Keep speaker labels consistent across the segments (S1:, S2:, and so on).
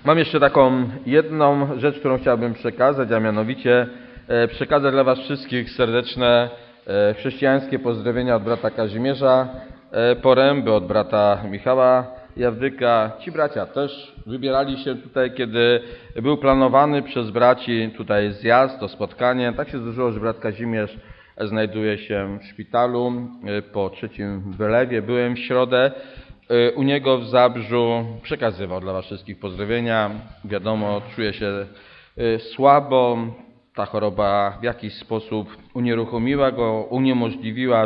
S1: Mam jeszcze taką jedną rzecz, którą chciałbym przekazać, a mianowicie przekazać dla Was wszystkich serdeczne chrześcijańskie pozdrowienia od brata Kazimierza Poręby, od brata Michała Jawdyka. Ci bracia też wybierali się tutaj, kiedy był planowany przez braci tutaj zjazd, to spotkanie. Tak się zdarzyło, że brat Kazimierz znajduje się w szpitalu po trzecim wylewie. Byłem w środę u niego w Zabrzu, przekazywał dla Was wszystkich pozdrowienia. Wiadomo, czuje się słabo. Ta choroba w jakiś sposób unieruchomiła go, uniemożliwiła,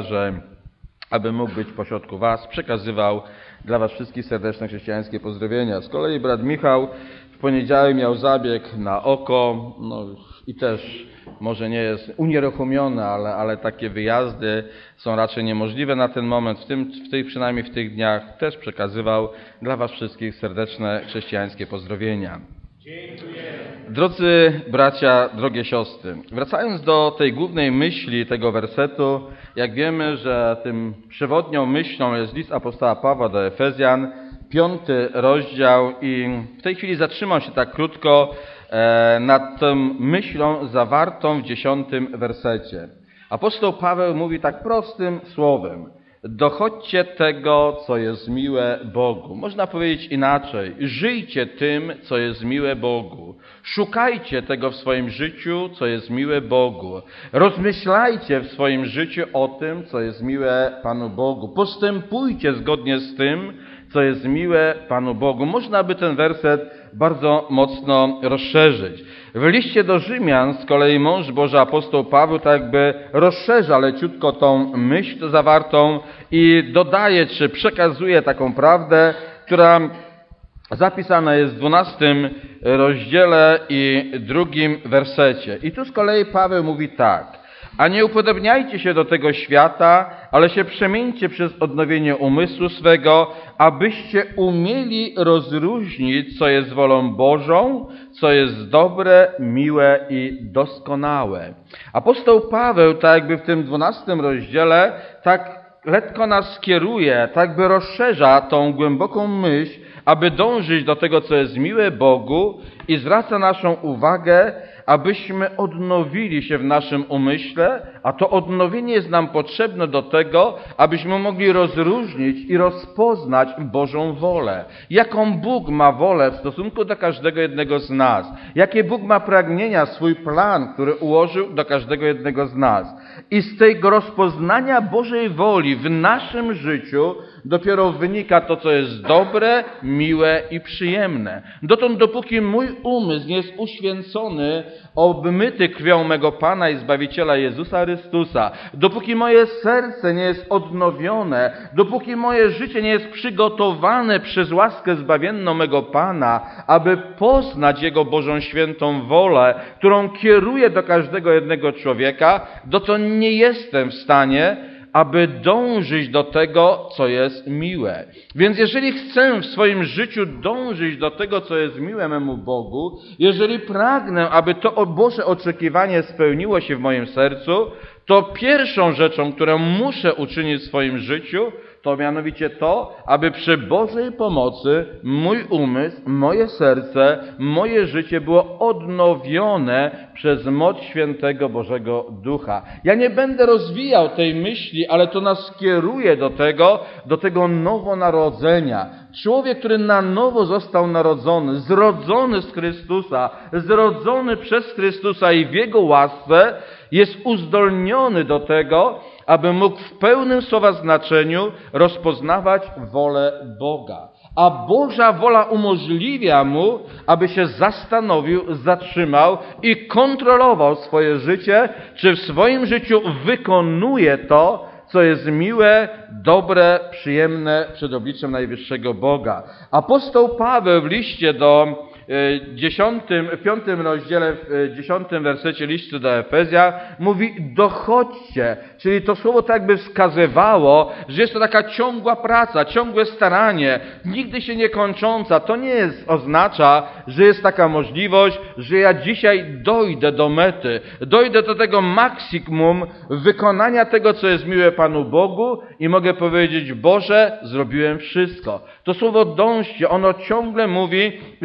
S1: aby mógł być pośrodku Was. Przekazywał dla Was wszystkich serdeczne chrześcijańskie pozdrowienia. Z kolei brat Michał w poniedziałek miał zabieg na oko, i też może nie jest unieruchomiony, ale takie wyjazdy są raczej niemożliwe na ten moment. Przynajmniej w tych dniach też przekazywał dla Was wszystkich serdeczne chrześcijańskie pozdrowienia. Dziękuję. Drodzy bracia, drogie siostry, wracając do tej głównej myśli tego wersetu, jak wiemy, że tym przewodnią myślą jest list apostoła Pawła do Efezjan, 5 rozdział, i w tej chwili zatrzymam się tak krótko nad tą myślą zawartą w 10 wersecie. Apostoł Paweł mówi tak prostym słowem: dochodźcie tego, co jest miłe Bogu. Można powiedzieć inaczej: żyjcie tym, co jest miłe Bogu. Szukajcie tego w swoim życiu, co jest miłe Bogu. Rozmyślajcie w swoim życiu o tym, co jest miłe Panu Bogu. Postępujcie zgodnie z tym, co jest miłe Panu Bogu. Można by ten werset bardzo mocno rozszerzyć. W liście do Rzymian z kolei mąż Boży apostoł Paweł tak jakby rozszerza leciutko tą myśl zawartą i dodaje, czy przekazuje taką prawdę, która zapisana jest w 12 rozdziale i 2 wersecie. I tu z kolei Paweł mówi tak: a nie upodobniajcie się do tego świata, ale się przemieńcie przez odnowienie umysłu swego, abyście umieli rozróżnić, co jest wolą Bożą, co jest dobre, miłe i doskonałe. Apostoł Paweł, tak jakby w tym 12 rozdziale, tak lekko nas kieruje, tak by rozszerza tą głęboką myśl, aby dążyć do tego, co jest miłe Bogu, i zwraca naszą uwagę, abyśmy odnowili się w naszym umyśle, a to odnowienie jest nam potrzebne do tego, abyśmy mogli rozróżnić i rozpoznać Bożą wolę. Jaką Bóg ma wolę w stosunku do każdego jednego z nas. Jakie Bóg ma pragnienia, swój plan, który ułożył do każdego jednego z nas. I z tego rozpoznania Bożej woli w naszym życiu dopiero wynika to, co jest dobre, miłe i przyjemne. Dotąd, dopóki mój umysł nie jest uświęcony, obmyty krwią mego Pana i Zbawiciela Jezusa Chrystusa, dopóki moje serce nie jest odnowione, dopóki moje życie nie jest przygotowane przez łaskę zbawienną mego Pana, aby poznać Jego Bożą świętą wolę, którą kieruje do każdego jednego człowieka, dotąd nie jestem w stanie, aby dążyć do tego, co jest miłe. Więc jeżeli chcę w swoim życiu dążyć do tego, co jest miłe memu Bogu, jeżeli pragnę, aby to Boże oczekiwanie spełniło się w moim sercu, to pierwszą rzeczą, którą muszę uczynić w swoim życiu, to mianowicie to, aby przy Bożej pomocy mój umysł, moje serce, moje życie było odnowione przez moc świętego Bożego Ducha. Ja nie będę rozwijał tej myśli, ale to nas kieruje do tego nowonarodzenia. Człowiek, który na nowo został narodzony, zrodzony z Chrystusa, zrodzony przez Chrystusa i w Jego łasce, jest uzdolniony do tego, aby mógł w pełnym słowa znaczeniu rozpoznawać wolę Boga. A Boża wola umożliwia mu, aby się zastanowił, zatrzymał i kontrolował swoje życie, czy w swoim życiu wykonuje to, co jest miłe, dobre, przyjemne przed obliczem najwyższego Boga. Apostoł Paweł w liście do 5 rozdziale, w 10 wersecie listu do Efezjan mówi: dochodźcie, czyli to słowo tak jakby wskazywało, że jest to taka ciągła praca, ciągłe staranie, nigdy się nie kończąca. To nie oznacza, że jest taka możliwość, że ja dzisiaj dojdę do mety, dojdę do tego maksimum wykonania tego, co jest miłe Panu Bogu i mogę powiedzieć: Boże, zrobiłem wszystko. To słowo dążcie, ono ciągle mówi, że ile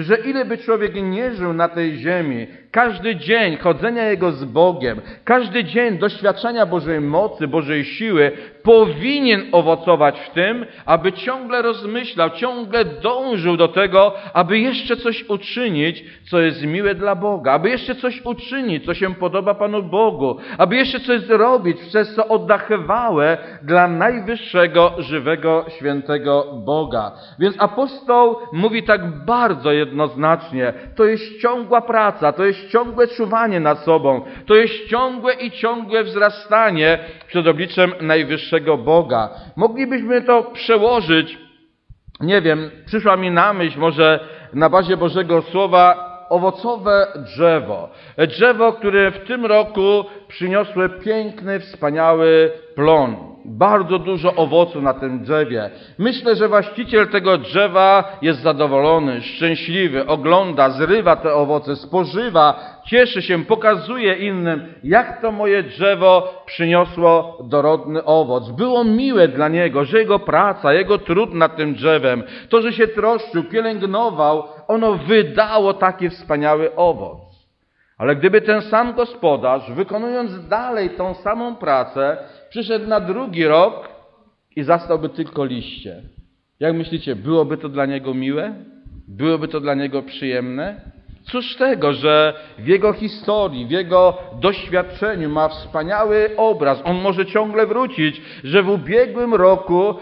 S1: by człowiek nie żył na tej ziemi, każdy dzień chodzenia jego z Bogiem, każdy dzień doświadczenia Bożej mocy, Bożej siły powinien owocować w tym, aby ciągle rozmyślał, ciągle dążył do tego, aby jeszcze coś uczynić, co jest miłe dla Boga, aby jeszcze coś uczynić, co się podoba Panu Bogu, aby jeszcze coś zrobić, przez co oddachywałe dla najwyższego, żywego, świętego Boga. Więc apostoł mówi tak bardzo jednoznacznie, to jest ciągła praca, to jest ciągłe czuwanie nad sobą, to jest ciągłe wzrastanie przed obliczem najwyższego Boga. Moglibyśmy to przełożyć, nie wiem, przyszła mi na myśl może na bazie Bożego Słowa owocowe drzewo. Drzewo, które w tym roku przyniosło piękny, wspaniały plon. Bardzo dużo owocu na tym drzewie. Myślę, że właściciel tego drzewa jest zadowolony, szczęśliwy, ogląda, zrywa te owoce, spożywa, cieszy się, pokazuje innym, jak to moje drzewo przyniosło dorodny owoc. Było miłe dla niego, że jego praca, jego trud nad tym drzewem, to, że się troszczył, pielęgnował, ono wydało taki wspaniały owoc. Ale gdyby ten sam gospodarz, wykonując dalej tą samą pracę, przyszedł na drugi rok i zastałby tylko liście. Jak myślicie, byłoby to dla niego miłe? Byłoby to dla niego przyjemne? Cóż tego, że w jego historii, w jego doświadczeniu ma wspaniały obraz. On może ciągle wrócić, że w ubiegłym roku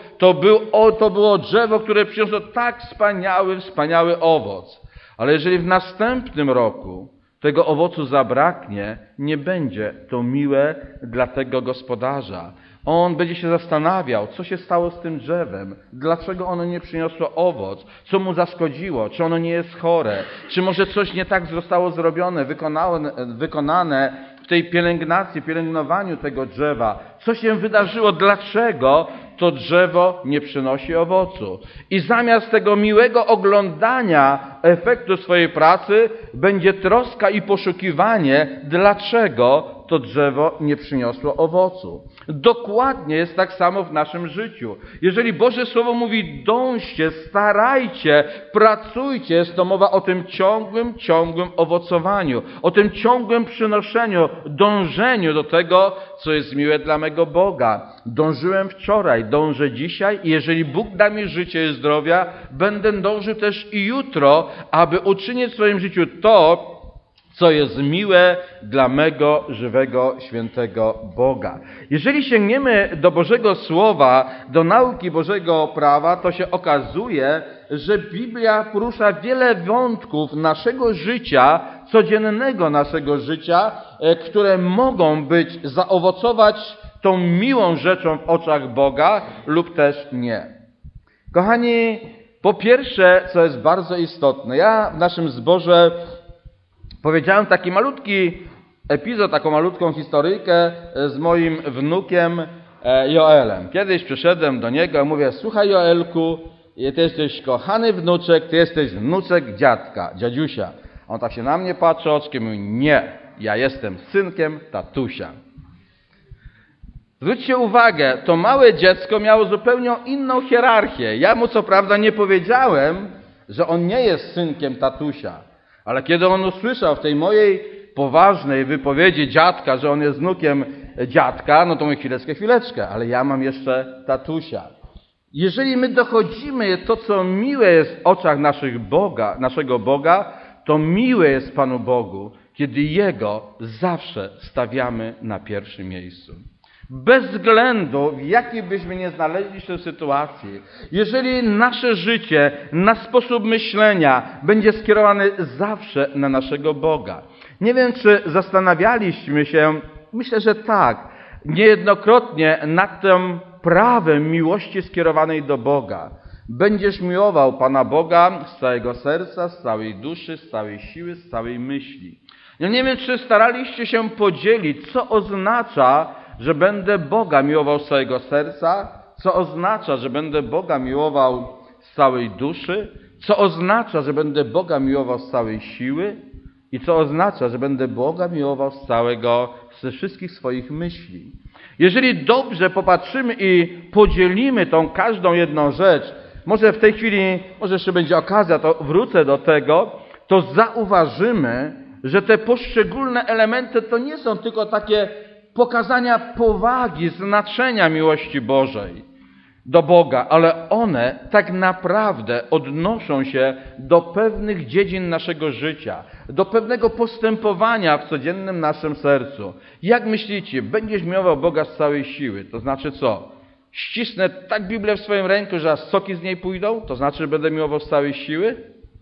S1: to było drzewo, które przyniosło tak wspaniały owoc. Ale jeżeli w następnym roku tego owocu zabraknie, nie będzie to miłe dla tego gospodarza. On będzie się zastanawiał, co się stało z tym drzewem, dlaczego ono nie przyniosło owoc, co mu zaszkodziło, czy ono nie jest chore, czy może coś nie tak zostało zrobione, wykonane w tej pielęgnowaniu tego drzewa. Co się wydarzyło, dlaczego to drzewo nie przynosi owocu. I zamiast tego miłego oglądania efektu swojej pracy będzie troska i poszukiwanie, dlaczego to drzewo nie przyniosło owocu. Dokładnie jest tak samo w naszym życiu. Jeżeli Boże Słowo mówi dążcie, starajcie, pracujcie, jest to mowa o tym ciągłym owocowaniu, o tym ciągłym przynoszeniu, dążeniu do tego, co jest miłe dla mego Boga. Dążyłem wczoraj, dążę dzisiaj i jeżeli Bóg da mi życie i zdrowia, będę dążył też i jutro, aby uczynić w swoim życiu to, co jest miłe dla mego żywego, świętego Boga. Jeżeli sięgniemy do Bożego Słowa, do nauki Bożego prawa, to się okazuje, że Biblia porusza wiele wątków naszego życia, codziennego naszego życia, które mogą zaowocować tą miłą rzeczą w oczach Boga lub też nie. Kochani, po pierwsze, co jest bardzo istotne, ja w naszym zborze powiedziałem taki malutki epizod, taką malutką historyjkę z moim wnukiem Joelem. Kiedyś przyszedłem do niego i mówię, słuchaj Joelku, ty jesteś kochany wnuczek, ty jesteś wnuczek dziadka, dziadziusia. On tak się na mnie patrzy oczkiem i mówi, nie, ja jestem synkiem tatusia. Zwróćcie uwagę, to małe dziecko miało zupełnie inną hierarchię. Ja mu co prawda nie powiedziałem, że on nie jest synkiem tatusia. Ale kiedy on usłyszał w tej mojej poważnej wypowiedzi dziadka, że on jest wnukiem dziadka, no to mówi chwileczkę, ale ja mam jeszcze tatusia. Jeżeli my dochodzimy to, co miłe jest w oczach naszego Boga, to miłe jest Panu Bogu, kiedy Jego zawsze stawiamy na pierwszym miejscu. Bez względu, w jakiej byśmy nie znaleźli się w sytuacji, jeżeli nasze życie, nasz sposób myślenia będzie skierowany zawsze na naszego Boga. Nie wiem, czy zastanawialiśmy się, myślę, że tak, niejednokrotnie nad tym prawem miłości skierowanej do Boga. Będziesz miłował Pana Boga z całego serca, z całej duszy, z całej siły, z całej myśli. Ja nie wiem, czy staraliście się podzielić, co oznacza, że będę Boga miłował z całego serca, co oznacza, że będę Boga miłował z całej duszy, co oznacza, że będę Boga miłował z całej siły i co oznacza, że będę Boga miłował ze wszystkich swoich myśli. Jeżeli dobrze popatrzymy i podzielimy tą każdą jedną rzecz, może w tej chwili, może jeszcze będzie okazja, to wrócę do tego, to zauważymy, że te poszczególne elementy to nie są tylko takie pokazania powagi, znaczenia miłości Bożej do Boga, ale one tak naprawdę odnoszą się do pewnych dziedzin naszego życia, do pewnego postępowania w codziennym naszym sercu. Jak myślicie, będziesz miłował Boga z całej siły? To znaczy co? Ścisnę tak Biblię w swoim ręku, że aż soki z niej pójdą? To znaczy, że będę miłował z całej siły?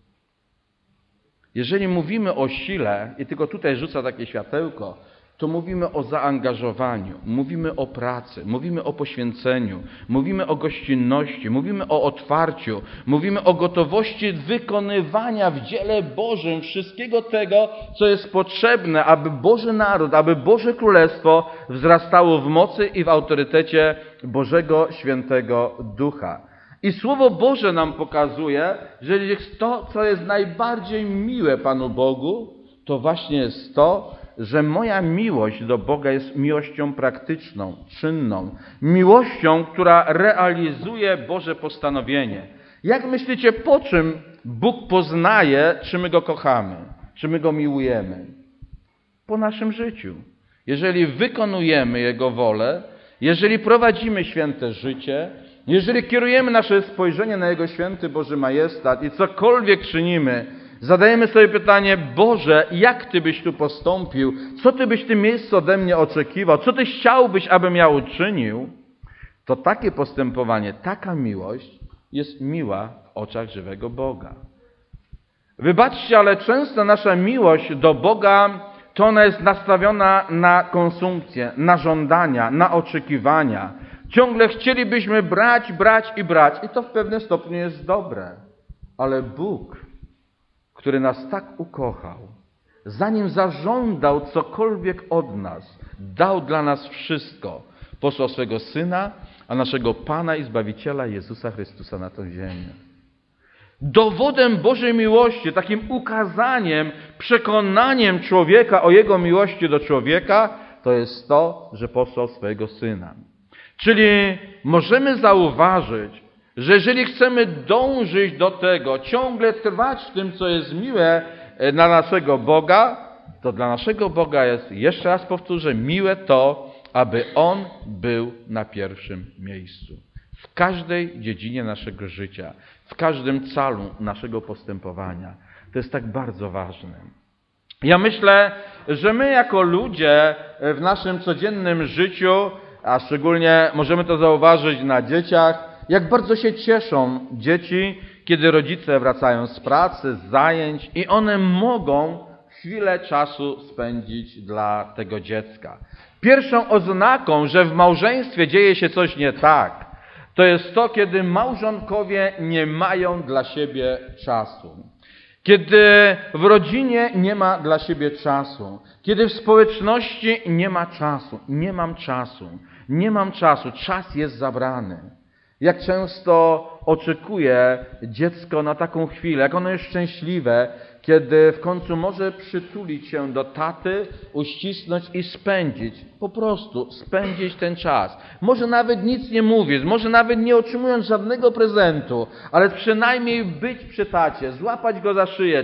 S1: Jeżeli mówimy o sile, i tylko tutaj rzuca takie światełko, to mówimy o zaangażowaniu, mówimy o pracy, mówimy o poświęceniu, mówimy o gościnności, mówimy o otwarciu, mówimy o gotowości wykonywania w dziele Bożym wszystkiego tego, co jest potrzebne, aby Boży naród, aby Boże Królestwo wzrastało w mocy i w autorytecie Bożego Świętego Ducha. I Słowo Boże nam pokazuje, że to, co jest najbardziej miłe Panu Bogu, to właśnie jest to, że moja miłość do Boga jest miłością praktyczną, czynną, miłością, która realizuje Boże postanowienie. Jak myślicie, po czym Bóg poznaje, czy my Go kochamy, czy my Go miłujemy? Po naszym życiu. Jeżeli wykonujemy Jego wolę, jeżeli prowadzimy święte życie, jeżeli kierujemy nasze spojrzenie na Jego święty Boży majestat i cokolwiek czynimy, zadajemy sobie pytanie: Boże, jak Ty byś tu postąpił? Co Ty byś w tym miejscu ode mnie oczekiwał? Co Ty chciałbyś, abym ja uczynił? To takie postępowanie, taka miłość jest miła w oczach żywego Boga. Wybaczcie, ale często nasza miłość do Boga to ona jest nastawiona na konsumpcję, na żądania, na oczekiwania. Ciągle chcielibyśmy brać, brać i brać. I to w pewnym stopniu jest dobre. Ale Bóg, który nas tak ukochał, zanim zażądał cokolwiek od nas, dał dla nas wszystko. Posłał swego Syna, a naszego Pana i Zbawiciela Jezusa Chrystusa na tę ziemię. Dowodem Bożej miłości, takim ukazaniem, przekonaniem człowieka o Jego miłości do człowieka, to jest to, że posłał swojego Syna. Czyli możemy zauważyć, że jeżeli chcemy dążyć do tego, ciągle trwać w tym, co jest miłe dla naszego Boga, to dla naszego Boga jest, jeszcze raz powtórzę, miłe to, aby On był na pierwszym miejscu. W każdej dziedzinie naszego życia, w każdym calu naszego postępowania. To jest tak bardzo ważne. Ja myślę, że my jako ludzie w naszym codziennym życiu, a szczególnie możemy to zauważyć na dzieciach, jak bardzo się cieszą dzieci, kiedy rodzice wracają z pracy, z zajęć i one mogą chwilę czasu spędzić dla tego dziecka. Pierwszą oznaką, że w małżeństwie dzieje się coś nie tak, to jest to, kiedy małżonkowie nie mają dla siebie czasu. Kiedy w rodzinie nie ma dla siebie czasu. Kiedy w społeczności nie ma czasu. Nie mam czasu. Nie mam czasu. Czas jest zabrany. Jak często oczekuje dziecko na taką chwilę, jak ono jest szczęśliwe, kiedy w końcu może przytulić się do taty, uścisnąć i spędzić, po prostu spędzić ten czas. Może nawet nic nie mówić, może nawet nie otrzymując żadnego prezentu, ale przynajmniej być przy tacie, złapać go za szyję,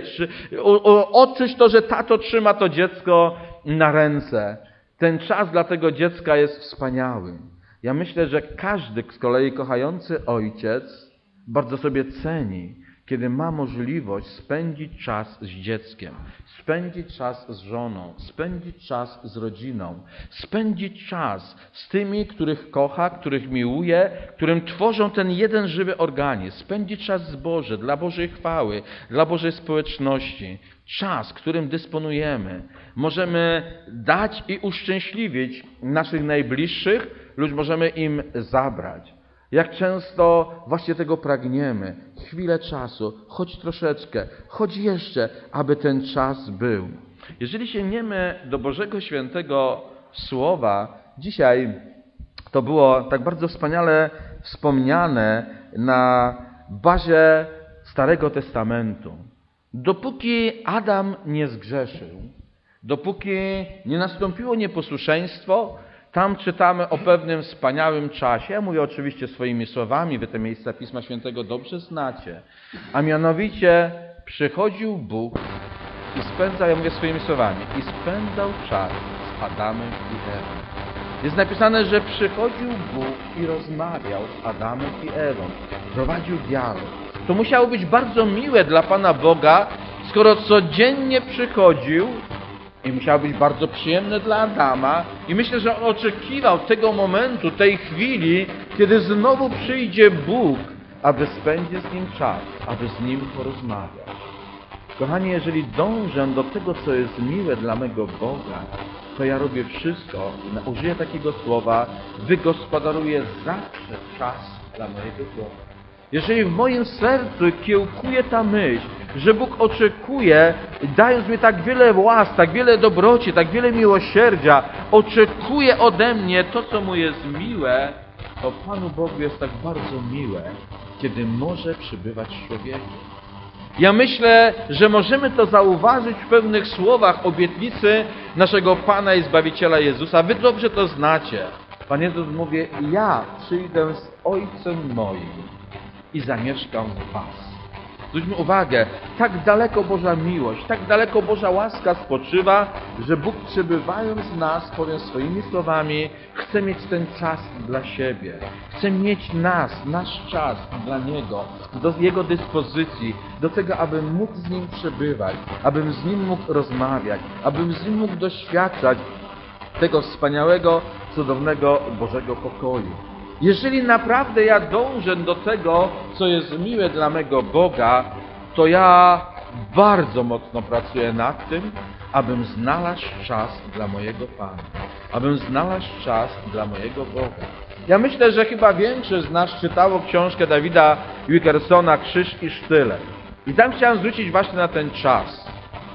S1: odczuć to, że tato trzyma to dziecko na ręce. Ten czas dla tego dziecka jest wspaniały. Ja myślę, że każdy z kolei kochający ojciec bardzo sobie ceni, kiedy ma możliwość spędzić czas z dzieckiem, spędzić czas z żoną, spędzić czas z rodziną, spędzić czas z tymi, których kocha, których miłuje, którym tworzą ten jeden żywy organizm, spędzić czas z Bożym, dla Bożej chwały, dla Bożej społeczności. Czas, którym dysponujemy, możemy dać i uszczęśliwić naszych najbliższych lub możemy im zabrać. Jak często właśnie tego pragniemy. Chwilę czasu, choć troszeczkę, choć jeszcze, aby ten czas był. Jeżeli sięgniemy do Bożego Świętego Słowa, dzisiaj to było tak bardzo wspaniale wspomniane na bazie Starego Testamentu. Dopóki Adam nie zgrzeszył, dopóki nie nastąpiło nieposłuszeństwo, tam czytamy o pewnym wspaniałym czasie. Ja mówię oczywiście swoimi słowami, wy te miejsca Pisma Świętego dobrze znacie. A mianowicie przychodził Bóg i spędzał, ja mówię swoimi słowami, i spędzał czas z Adamem i Ewą. Jest napisane, że przychodził Bóg i rozmawiał z Adamem i Ewą. Prowadził dialog. To musiało być bardzo miłe dla Pana Boga, skoro codziennie przychodził, i musiało być bardzo przyjemne dla Adama. I myślę, że on oczekiwał tego momentu, tej chwili, kiedy znowu przyjdzie Bóg, aby spędzić z nim czas, aby z nim porozmawiać. Kochani, jeżeli dążę do tego, co jest miłe dla mego Boga, to ja robię wszystko, użyję takiego słowa, wygospodaruję zawsze czas dla mojego Boga. Jeżeli w moim sercu kiełkuje ta myśl, że Bóg oczekuje, dając mi tak wiele łask, tak wiele dobroci, tak wiele miłosierdzia, oczekuje ode mnie to, co Mu jest miłe, to Panu Bogu jest tak bardzo miłe, kiedy może przybywać w człowieku. Ja myślę, że możemy to zauważyć w pewnych słowach obietnicy naszego Pana i Zbawiciela Jezusa. Wy dobrze to znacie. Pan Jezus mówi, ja przyjdę z Ojcem moim i zamieszkam w was. Zwróćmy uwagę, tak daleko Boża miłość, tak daleko Boża łaska spoczywa, że Bóg przebywając w nas, powiem swoimi słowami, chce mieć ten czas dla siebie. Chce mieć nas, nasz czas dla Niego, do Jego dyspozycji, do tego, abym mógł z Nim przebywać, abym z Nim mógł rozmawiać, abym z Nim mógł doświadczać tego wspaniałego, cudownego Bożego pokoju. Jeżeli naprawdę ja dążę do tego, co jest miłe dla mego Boga, to ja bardzo mocno pracuję nad tym, abym znalazł czas dla mojego Pana. Abym znalazł czas dla mojego Boga. Ja myślę, że chyba większość z nas czytało książkę Davida Wilkersona Krzyż i Sztylet. I tam chciałem zwrócić właśnie na ten czas.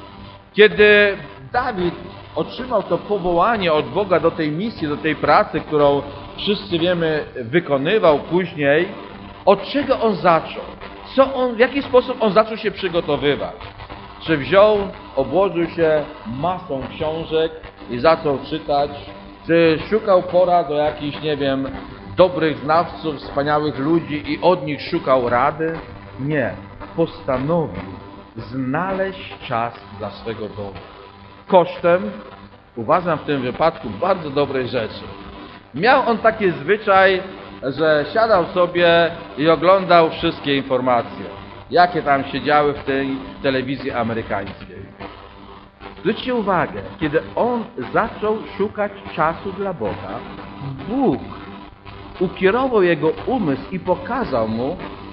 S1: Kiedy Dawid otrzymał to powołanie od Boga do tej misji, do tej pracy, którą wszyscy wiemy, wykonywał później, od czego on zaczął? W jaki sposób on zaczął się przygotowywać? Czy wziął, obłożył się masą książek i zaczął czytać? Czy szukał porad do jakichś, nie wiem, dobrych znawców, wspaniałych ludzi i od nich szukał rady? Nie. Postanowił znaleźć czas dla swego Boga. Kosztem, uważam w tym wypadku, bardzo dobrej rzeczy. Miał on taki zwyczaj, że siadał sobie i oglądał wszystkie informacje, jakie tam się działy w tej telewizji amerykańskiej. Zwróćcie uwagę, kiedy on zaczął szukać czasu dla Boga, Bóg ukierował jego umysł i pokazał mu,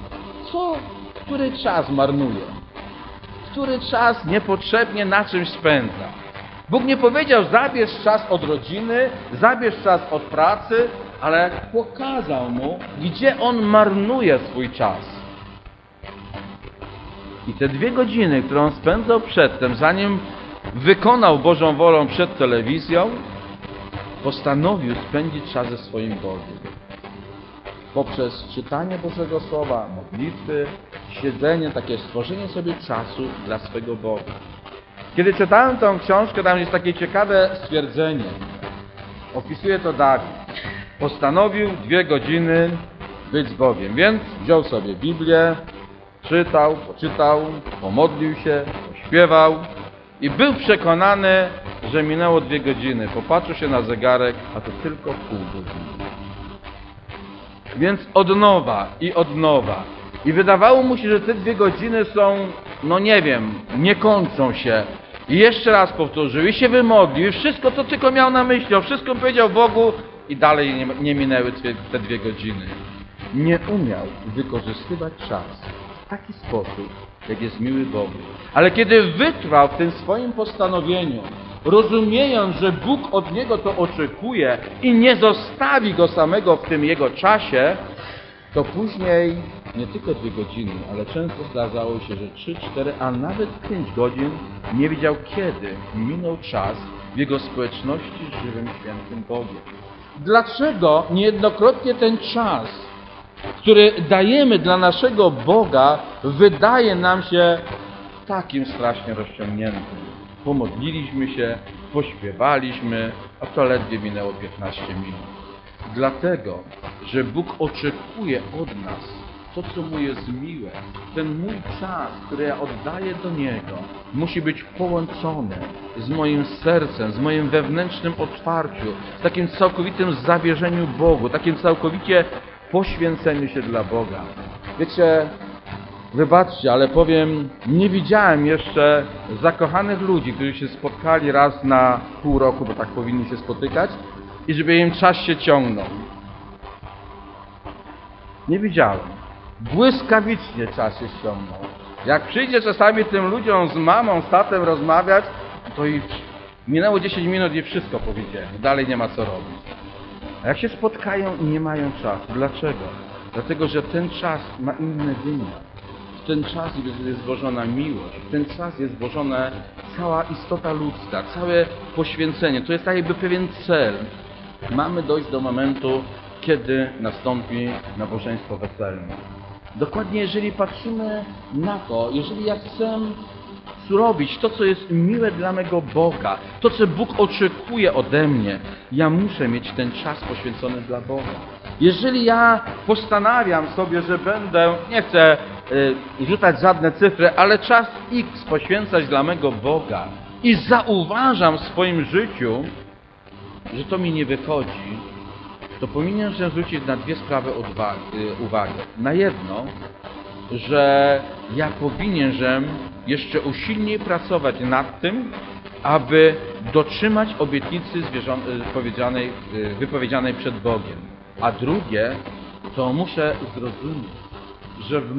S1: który czas marnuje, który czas niepotrzebnie na czymś spędza. Bóg nie powiedział, zabierz czas od rodziny, zabierz czas od pracy, ale pokazał mu, gdzie on marnuje swój czas. I te 2 godziny, które on spędzał przedtem, zanim wykonał Bożą wolę przed telewizją, postanowił spędzić czas ze swoim Bogiem. Poprzez czytanie Bożego Słowa, modlitwy, siedzenie, takie stworzenie sobie czasu dla swego Boga. Kiedy czytałem tą książkę, tam jest takie ciekawe stwierdzenie. Opisuje to Dawid. Postanowił 2 godziny być z Bogiem. Więc wziął sobie Biblię, poczytał, pomodlił się, pośpiewał i był przekonany, że minęło 2 godziny. Popatrzył się na zegarek, a to tylko pół godziny. Więc od nowa. I wydawało mu się, że te 2 godziny są, nie kończą się. I jeszcze raz powtórzył, i się wymodlił, i wszystko, co tylko miał na myśli, o wszystkim powiedział Bogu i dalej nie minęły te 2 godziny. Nie umiał wykorzystywać czasu w taki sposób, jak jest miły Bogu. Ale kiedy wytrwał w tym swoim postanowieniu, rozumiejąc, że Bóg od niego to oczekuje i nie zostawi go samego w tym jego czasie, to później nie tylko 2 godziny, ale często zdarzało się, że 3, 4, a nawet 5 godzin nie wiedział, kiedy minął czas w jego społeczności z żywym, świętym Bogiem. Dlaczego niejednokrotnie ten czas, który dajemy dla naszego Boga, wydaje nam się takim strasznie rozciągniętym? Pomodliliśmy się, pośpiewaliśmy, a to ledwie minęło 15 minut. Dlatego, że Bóg oczekuje od nas
S2: to, co mu jest miłe, ten mój czas, który ja oddaję do Niego, musi być połączony z moim sercem, z moim wewnętrznym otwarciu, z takim całkowitym zawierzeniu Bogu, takim całkowicie poświęceniu się dla Boga. Wiecie, wybaczcie, ale powiem, nie widziałem jeszcze zakochanych ludzi, którzy się spotkali raz na pół roku, bo tak powinni się spotykać, i żeby im czas się ciągnął. Nie widziałem. Błyskawicznie czas się ściągnął. Jak przyjdzie czasami tym ludziom z mamą, z tatem rozmawiać, to i minęło 10 minut i wszystko powiedziałem. Dalej nie ma co robić. A jak się spotkają i nie mają czasu. Dlaczego? Dlatego, że ten czas ma inny wymiar. W ten czas jest włożona miłość, w ten czas jest włożona cała istota ludzka, całe poświęcenie. To jest jakby pewien cel. Mamy dojść do momentu, kiedy nastąpi nabożeństwo weselne. Dokładnie, jeżeli patrzymy na to, jeżeli ja chcę robić to, co jest miłe dla mego Boga, to, co Bóg oczekuje ode mnie, ja muszę mieć ten czas poświęcony dla Boga. Jeżeli ja postanawiam sobie, że będę, nie chcę rzucać żadne cyfry, ale czas X poświęcać dla mego Boga i zauważam w swoim życiu, że to mi nie wychodzi, to powinienem zwrócić na dwie sprawy uwagę. Na jedno, że ja powinienem jeszcze usilniej pracować nad tym, aby dotrzymać obietnicy wypowiedzianej przed Bogiem. A drugie, to muszę zrozumieć, że w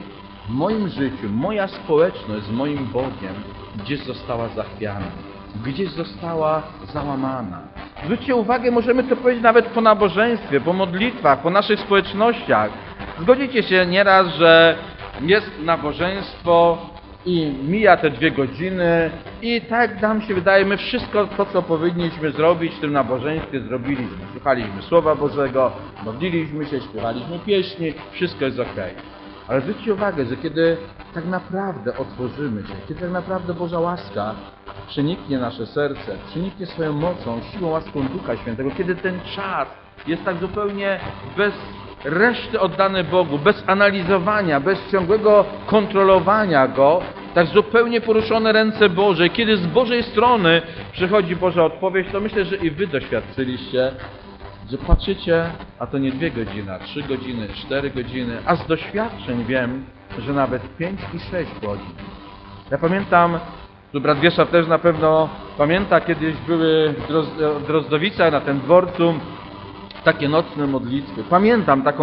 S2: moim życiu, moja społeczność z moim Bogiem gdzieś została zachwiana, gdzieś została załamana. Zwróćcie uwagę, możemy to powiedzieć nawet po nabożeństwie, po modlitwach, po naszych społecznościach. Zgodzicie się nieraz, że jest nabożeństwo i mija te 2 godziny i tak nam się wydaje, my wszystko to, co powinniśmy zrobić w tym nabożeństwie, zrobiliśmy. Słuchaliśmy Słowa Bożego, modliliśmy się, śpiewaliśmy pieśni, wszystko jest okej. Ale zwróćcie uwagę, że kiedy tak naprawdę otworzymy się, kiedy tak naprawdę Boża łaska przeniknie nasze serce, przeniknie swoją mocą, siłą, łaską Ducha Świętego, kiedy ten czas jest tak zupełnie bez reszty oddany Bogu, bez analizowania, bez ciągłego kontrolowania Go, tak zupełnie poruszone ręce Boże, kiedy z Bożej strony przychodzi Boża odpowiedź, to myślę, że i Wy doświadczyliście, że patrzycie, a to nie 2 godziny, 3 godziny, 4 godziny, a z doświadczeń wiem, że nawet 5 i 6 godzin. Ja pamiętam, tu brat Wiesław też na pewno pamięta, kiedyś były w Drozdowicach na tym dworcu takie nocne modlitwy. Pamiętam taką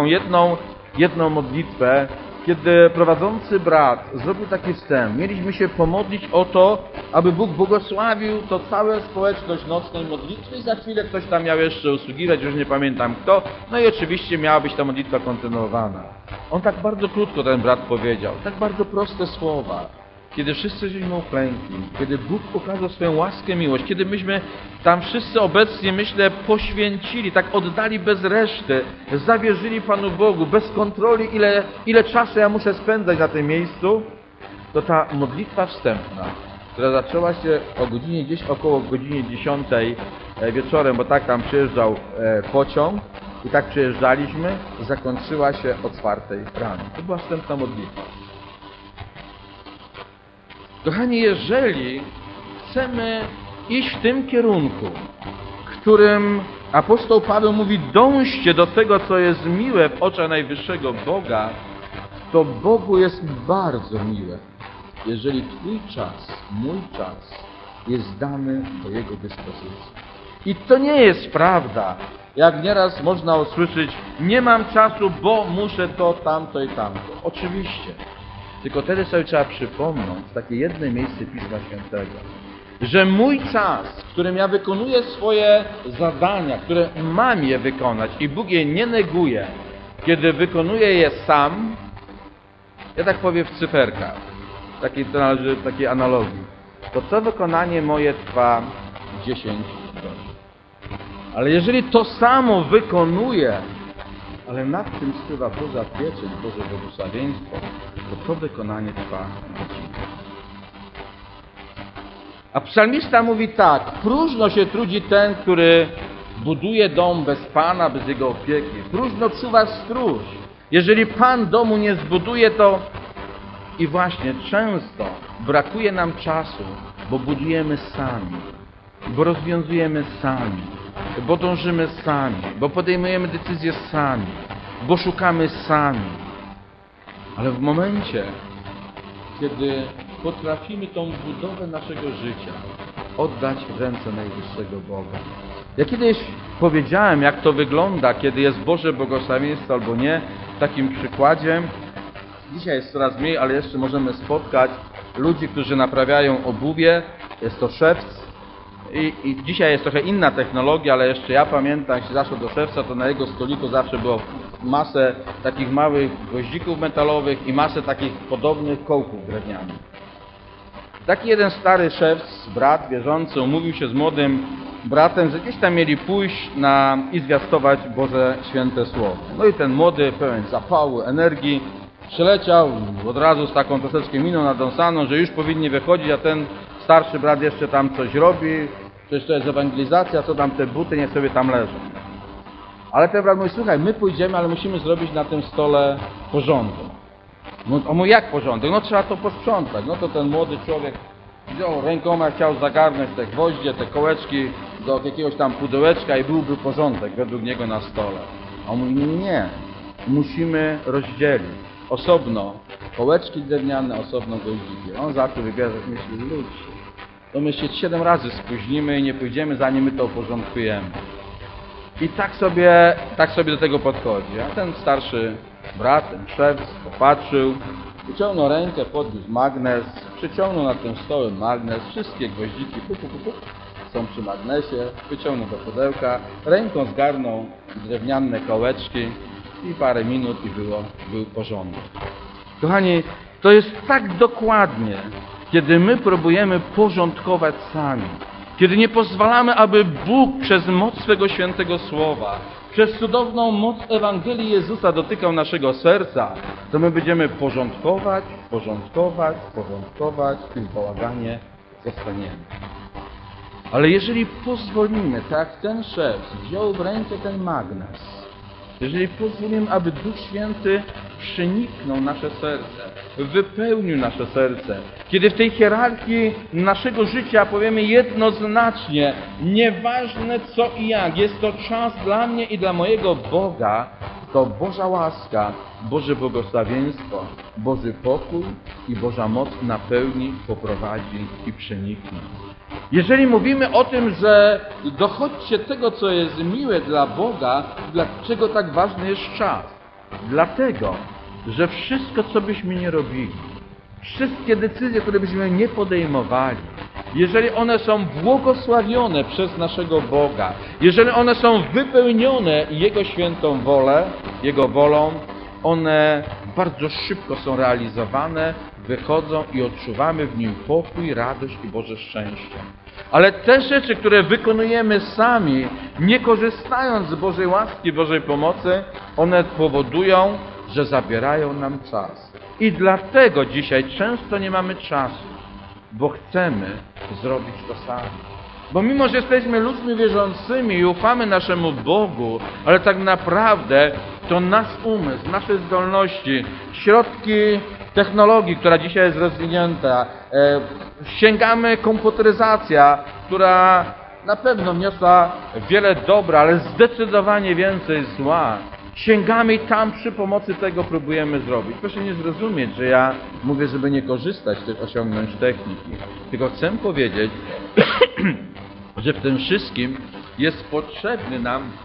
S2: jedną modlitwę, kiedy prowadzący brat zrobił taki wstęp. Mieliśmy się pomodlić o to, aby Bóg błogosławił to całe społeczność nocnej modlitwy i za chwilę ktoś tam miał jeszcze usługiwać, już nie pamiętam kto. No i oczywiście miała być ta modlitwa kontynuowana. On tak bardzo krótko, ten brat powiedział, tak bardzo proste słowa. Kiedy wszyscy żeśmy uklękli, kiedy Bóg pokazał swoją łaskę, miłość, kiedy myśmy tam wszyscy obecnie, myślę, poświęcili, tak oddali bez reszty, zawierzyli Panu Bogu, bez kontroli, ile czasu ja muszę spędzać na tym miejscu, to ta modlitwa wstępna, która zaczęła się o godzinie, gdzieś około godzinie 10 wieczorem, bo tak tam przyjeżdżał pociąg i tak przyjeżdżaliśmy, zakończyła się o 4 rano. To była wstępna modlitwa. Kochani, jeżeli chcemy iść w tym kierunku, którym apostoł Paweł mówi, dążcie do tego, co jest miłe w oczach najwyższego Boga, to Bogu jest bardzo miłe, jeżeli Twój czas, mój czas jest dany do Jego dyspozycji. I to nie jest prawda, jak nieraz można usłyszeć, nie mam czasu, bo muszę to, tamto i tamto. Oczywiście. Tylko wtedy sobie trzeba przypomnieć takie jedno miejsce Pisma Świętego, że mój czas, w którym ja wykonuję swoje zadania, które mam je wykonać i Bóg je nie neguje, kiedy wykonuję je sam, ja tak powiem w cyferkach, takiej analogii, to wykonanie moje trwa 10 godzin. Ale jeżeli to samo wykonuję, ale nad tym skrywa Boża pieczęć, Boże błogosławieństwo, to wykonanie trwa godzinę. A psalmista mówi tak, próżno się trudzi ten, który buduje dom bez Pana, bez Jego opieki. Próżno czuwa stróż, Jeżeli Pan domu nie zbuduje, to i właśnie często brakuje nam czasu, bo budujemy sami, bo rozwiązujemy sami, bo dążymy sami, bo podejmujemy decyzje sami, bo szukamy sami. Ale w momencie, kiedy potrafimy tą budowę naszego życia oddać w ręce najwyższego Boga. Ja kiedyś powiedziałem, jak to wygląda, kiedy jest Boże błogosławieństwo albo nie, w takim przykładzie. Dzisiaj jest coraz mniej, ale jeszcze możemy spotkać ludzi, którzy naprawiają obuwie. Jest to szewc. I dzisiaj jest trochę inna technologia, ale jeszcze ja pamiętam, jak się zaszło do szewca, to na jego stoliku zawsze było masę takich małych gwoździków metalowych i masę takich podobnych kołków drewnianych. Taki jeden stary szewc, brat wierzący, umówił się z młodym bratem, że gdzieś tam mieli pójść i zwiastować Boże Święte Słowo. No i ten młody, pełen zapału, energii, przyleciał od razu z taką troszeczkę miną nadąsaną, że już powinni wychodzić, a ten starszy brat jeszcze tam coś robi, przecież to jest ewangelizacja, co tam te buty, niech sobie tam leżą. Ale ten brat mówi, słuchaj, my pójdziemy, ale musimy zrobić na tym stole porządek. No, on mówi, jak porządek? No trzeba to posprzątać. No to ten młody człowiek wziął rękoma, chciał zagarnąć te gwoździe, te kołeczki do jakiegoś tam pudełeczka i byłby porządek według niego na stole. A on mówi, nie, musimy rozdzielić. Osobno kołeczki drewniane, osobno gwoździki. On zaczął wybierać, myśli, ludzie, to my się 7 razy spóźnimy i nie pójdziemy, zanim my to uporządkujemy. I tak sobie do tego podchodzi. A ten starszy brat, ten szewc, popatrzył, wyciągnął rękę, podniósł magnes, przyciągnął na tym stołem magnes, wszystkie gwoździki są przy magnesie, wyciągnął do pudełka, ręką zgarnął drewniane kołeczki i parę minut i był porządek. Kochani, to jest tak dokładnie, kiedy my próbujemy porządkować sami, kiedy nie pozwalamy, aby Bóg przez moc swego świętego słowa, przez cudowną moc Ewangelii Jezusa dotykał naszego serca, to my będziemy porządkować i w bałaganie zostaniemy. Ale jeżeli pozwolimy, tak jak ten szewc wziął w rękę ten magnes, jeżeli pozwolimy, aby Duch Święty przeniknął nasze serce, wypełnił nasze serce, kiedy w tej hierarchii naszego życia powiemy jednoznacznie, nieważne co i jak, jest to czas dla mnie i dla mojego Boga, to Boża łaska, Boże błogosławieństwo, Boży pokój i Boża moc napełni, poprowadzi i przeniknie. Jeżeli mówimy o tym, że dochodźcie tego, co jest miłe dla Boga, dlaczego tak ważny jest czas? Dlatego, że wszystko, co byśmy nie robili, wszystkie decyzje, które byśmy nie podejmowali, jeżeli one są błogosławione przez naszego Boga, jeżeli one są wypełnione Jego świętą Jego wolą, one bardzo szybko są realizowane, wychodzą i odczuwamy w nim pokój, radość i Boże szczęście. Ale te rzeczy, które wykonujemy sami, nie korzystając z Bożej łaski, Bożej pomocy, one powodują, że zabierają nam czas. I dlatego dzisiaj często nie mamy czasu, bo chcemy zrobić to sami. Bo mimo, że jesteśmy ludźmi wierzącymi i ufamy naszemu Bogu, ale tak naprawdę to nasz umysł, nasze zdolności, środki technologii, która dzisiaj jest rozwinięta, sięgamy komputeryzacja, która na pewno wniosła wiele dobra, ale zdecydowanie więcej zła. Sięgamy i tam przy pomocy tego próbujemy zrobić. Proszę nie zrozumieć, że ja mówię, żeby nie korzystać z tych osiągnięć techniki. Tylko chcę powiedzieć, że w tym wszystkim jest potrzebne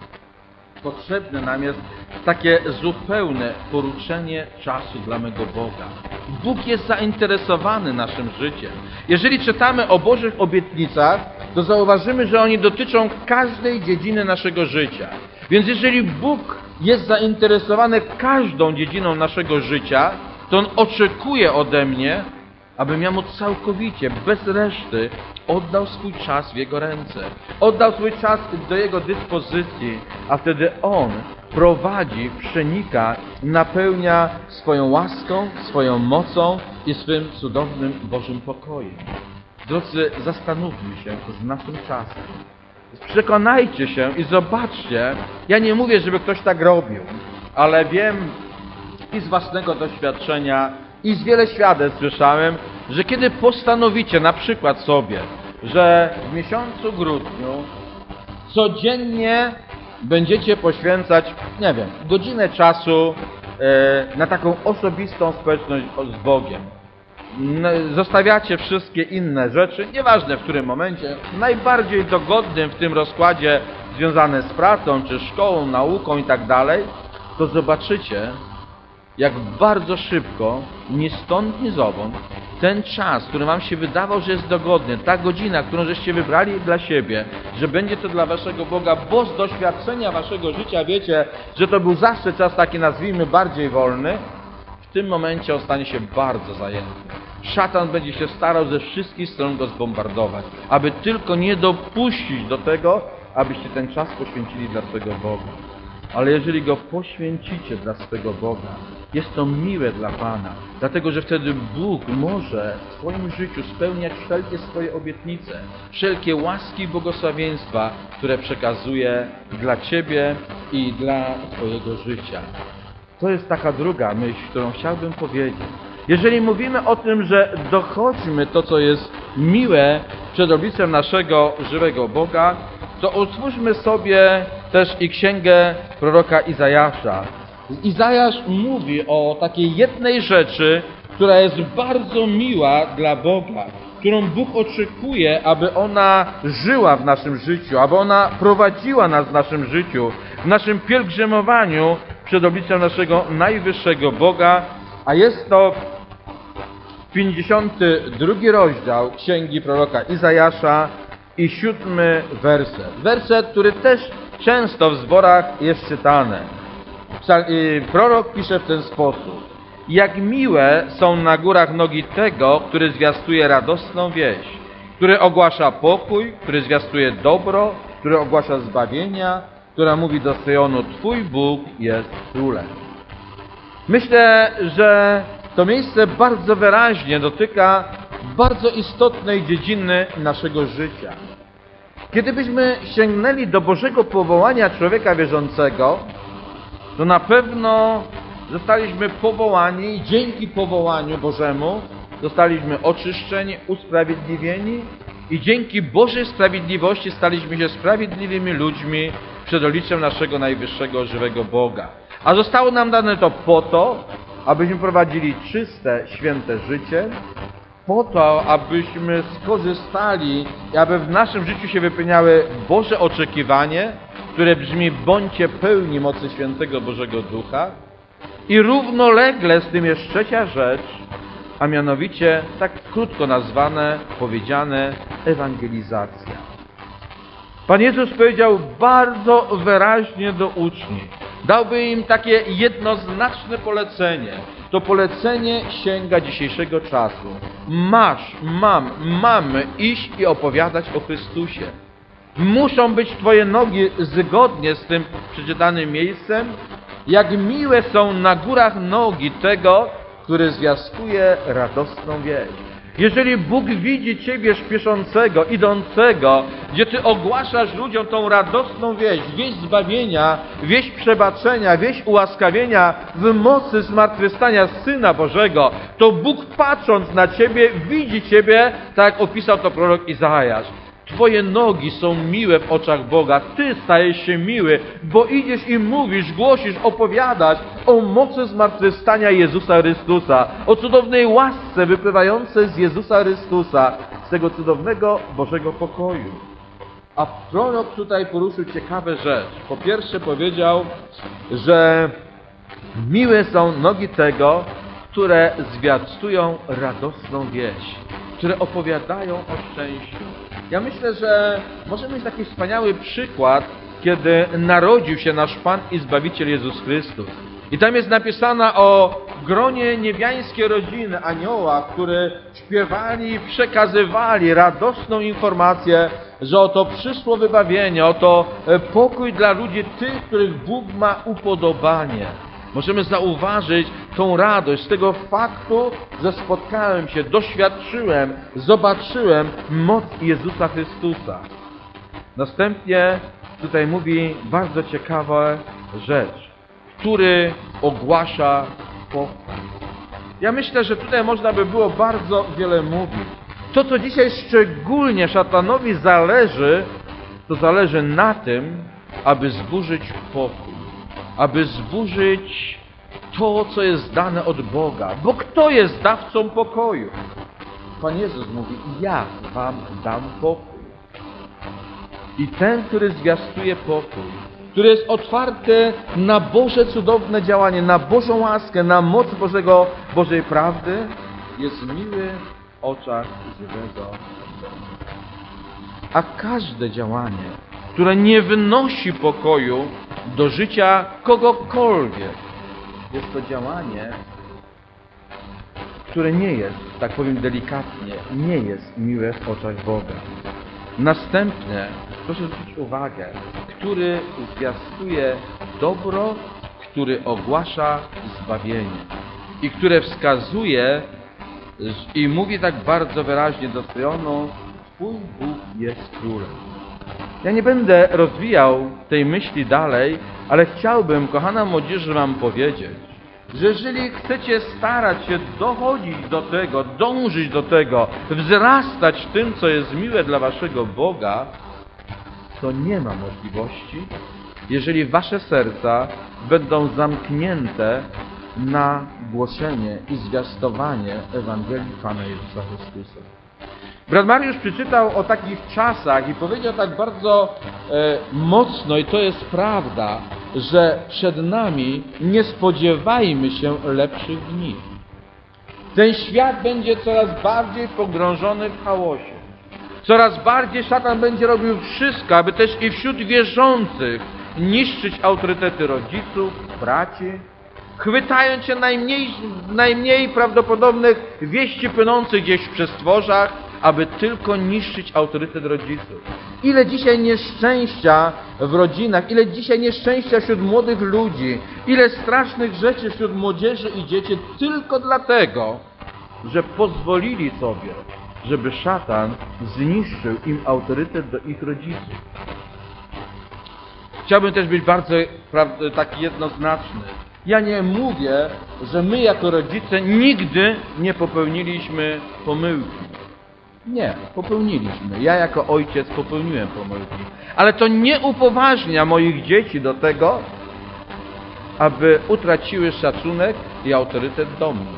S2: nam jest takie zupełne poruczenie czasu dla mego Boga. Bóg jest zainteresowany naszym życiem. Jeżeli czytamy o Bożych obietnicach, to zauważymy, że oni dotyczą każdej dziedziny naszego życia. Więc jeżeli Bóg jest zainteresowany każdą dziedziną naszego życia, to On oczekuje ode mnie, abym ja mu całkowicie, bez reszty oddał swój czas w Jego ręce. Oddał swój czas do Jego dyspozycji, a wtedy On prowadzi, przenika, napełnia swoją łaską, swoją mocą i swym cudownym Bożym pokojem. Drodzy, zastanówmy się z naszym czasem. Przekonajcie się i zobaczcie, ja nie mówię, żeby ktoś tak robił, ale wiem i z własnego doświadczenia, i z wiele świadectw słyszałem, że kiedy postanowicie na przykład sobie, że w miesiącu grudniu codziennie będziecie poświęcać, nie wiem, godzinę czasu na taką osobistą społeczność z Bogiem. Zostawiacie wszystkie inne rzeczy, nieważne w którym momencie, najbardziej dogodnym w tym rozkładzie związane z pracą, czy szkołą, nauką i tak dalej, to zobaczycie, jak bardzo szybko, ni stąd, ni zowąd, ten czas, który wam się wydawał, że jest dogodny, ta godzina, którą żeście wybrali dla siebie, że będzie to dla waszego Boga, bo z doświadczenia waszego życia wiecie, że to był zawsze czas taki, nazwijmy, bardziej wolny, w tym momencie on stanie się bardzo zajęty. Szatan będzie się starał ze wszystkich stron go zbombardować, aby tylko nie dopuścić do tego, abyście ten czas poświęcili dla swego Boga. Ale jeżeli go poświęcicie dla swego Boga, jest to miłe dla Pana, dlatego że wtedy Bóg może w Twoim życiu spełniać wszelkie swoje obietnice, wszelkie łaski i błogosławieństwa, które przekazuje dla Ciebie i dla Twojego życia. To jest taka druga myśl, którą chciałbym powiedzieć. Jeżeli mówimy o tym, że dochodźmy to, co jest miłe przed obliczem naszego żywego Boga, to otwórzmy sobie też i księgę proroka Izajasza. Izajasz mówi o takiej jednej rzeczy, która jest bardzo miła dla Boga, którą Bóg oczekuje, aby ona żyła w naszym życiu, aby ona prowadziła nas w naszym życiu, w naszym pielgrzymowaniu przed obliczem naszego najwyższego Boga, a jest to 52 rozdział księgi proroka Izajasza i 7 werset. Werset, który też często w zborach jest czytany. Prorok pisze w ten sposób: jak miłe są na górach nogi tego, który zwiastuje radosną wieść, który ogłasza pokój, który zwiastuje dobro, który ogłasza zbawienia, która mówi do Syjonu: Twój Bóg jest królem. Myślę, że to miejsce bardzo wyraźnie dotyka bardzo istotnej dziedziny naszego życia. Kiedybyśmy sięgnęli do Bożego powołania człowieka wierzącego, to na pewno zostaliśmy powołani i dzięki powołaniu Bożemu zostaliśmy oczyszczeni, usprawiedliwieni i dzięki Bożej sprawiedliwości staliśmy się sprawiedliwymi ludźmi przed obliczem naszego najwyższego żywego Boga. A zostało nam dane to po to, abyśmy prowadzili czyste, święte życie, po to, abyśmy skorzystali i aby w naszym życiu się wypełniały Boże oczekiwanie, które brzmi: bądźcie pełni mocy świętego Bożego Ducha. I równolegle z tym jest trzecia rzecz, a mianowicie tak krótko nazwane, powiedziane, ewangelizacja. Pan Jezus powiedział bardzo wyraźnie do uczniów, dałby im takie jednoznaczne polecenie. To polecenie sięga dzisiejszego czasu. Mamy iść i opowiadać o Chrystusie. Muszą być Twoje nogi zgodnie z tym przeczytanym miejscem, jak miłe są na górach nogi tego, który zwiastuje radosną wieść. Jeżeli Bóg widzi Ciebie śpieszącego, idącego, gdzie Ty ogłaszasz ludziom tą radosną wieść zbawienia, wieść przebaczenia, wieść ułaskawienia w mocy zmartwychwstania Syna Bożego, to Bóg, patrząc na Ciebie, widzi Ciebie, tak jak opisał to prorok Izajasz. Twoje nogi są miłe w oczach Boga. Ty stajesz się miły, bo idziesz i mówisz, głosisz, opowiadasz o mocy zmartwychwstania Jezusa Chrystusa, o cudownej łasce wypływającej z Jezusa Chrystusa, z tego cudownego Bożego pokoju. A prorok tutaj poruszył ciekawe rzecz. Po pierwsze powiedział, że miłe są nogi tego, które zwiastują radosną wieść, które opowiadają o szczęściu. Ja myślę, że możemy mieć taki wspaniały przykład, kiedy narodził się nasz Pan i Zbawiciel Jezus Chrystus. I tam jest napisana o gronie niebiańskiej rodziny anioła, które śpiewali i przekazywali radosną informację, że oto przyszło wybawienie, oto pokój dla ludzi tych, których Bóg ma upodobanie. Możemy zauważyć tą radość z tego faktu, że spotkałem się, doświadczyłem, zobaczyłem moc Jezusa Chrystusa. Następnie tutaj mówi bardzo ciekawą rzecz, który ogłasza pokój. Ja myślę, że tutaj można by było bardzo wiele mówić. To, co dzisiaj szczególnie szatanowi zależy, to zależy na tym, aby zburzyć pokój, aby zburzyć to, co jest dane od Boga. Bo kto jest dawcą pokoju? Pan Jezus mówi, ja wam dam pokój. I ten, który zwiastuje pokój, który jest otwarty na Boże cudowne działanie, na Bożą łaskę, na moc Bożej prawdy, jest miły w oczach żywego Boga. A każde działanie, które nie wnosi pokoju do życia kogokolwiek, jest to działanie, które nie jest, tak powiem delikatnie, nie jest miłe w oczach Boga. Następnie, proszę zwrócić uwagę, który zwiastuje dobro, który ogłasza zbawienie i które wskazuje i mówi tak bardzo wyraźnie do Syjonu, Twój Bóg jest królem. Ja nie będę rozwijał tej myśli dalej, ale chciałbym, kochana młodzieży, wam powiedzieć, że jeżeli chcecie starać się dochodzić do tego, dążyć do tego, wzrastać w tym, co jest miłe dla waszego Boga, to nie ma możliwości, jeżeli wasze serca będą zamknięte na głoszenie i zwiastowanie Ewangelii Pana Jezusa Chrystusa. Brat Mariusz przeczytał o takich czasach i powiedział tak bardzo mocno, i to jest prawda, że przed nami nie spodziewajmy się lepszych dni. Ten świat będzie coraz bardziej pogrążony w chaosie. Coraz bardziej szatan będzie robił wszystko, aby też i wśród wierzących niszczyć autorytety rodziców, braci, chwytając się najmniej prawdopodobnych wieści płynących gdzieś w przestworzach, aby tylko niszczyć autorytet rodziców. Ile dzisiaj nieszczęścia w rodzinach, ile dzisiaj nieszczęścia wśród młodych ludzi, ile strasznych rzeczy wśród młodzieży i dzieci tylko dlatego, że pozwolili sobie, żeby szatan zniszczył im autorytet do ich rodziców. Chciałbym też być bardzo taki jednoznaczny. Ja nie mówię, że my jako rodzice nigdy nie popełniliśmy pomyłki. Nie, popełniliśmy. Ja jako ojciec popełniłem pomyłki. Ale to nie upoważnia moich dzieci do tego, aby utraciły szacunek i autorytet do mnie.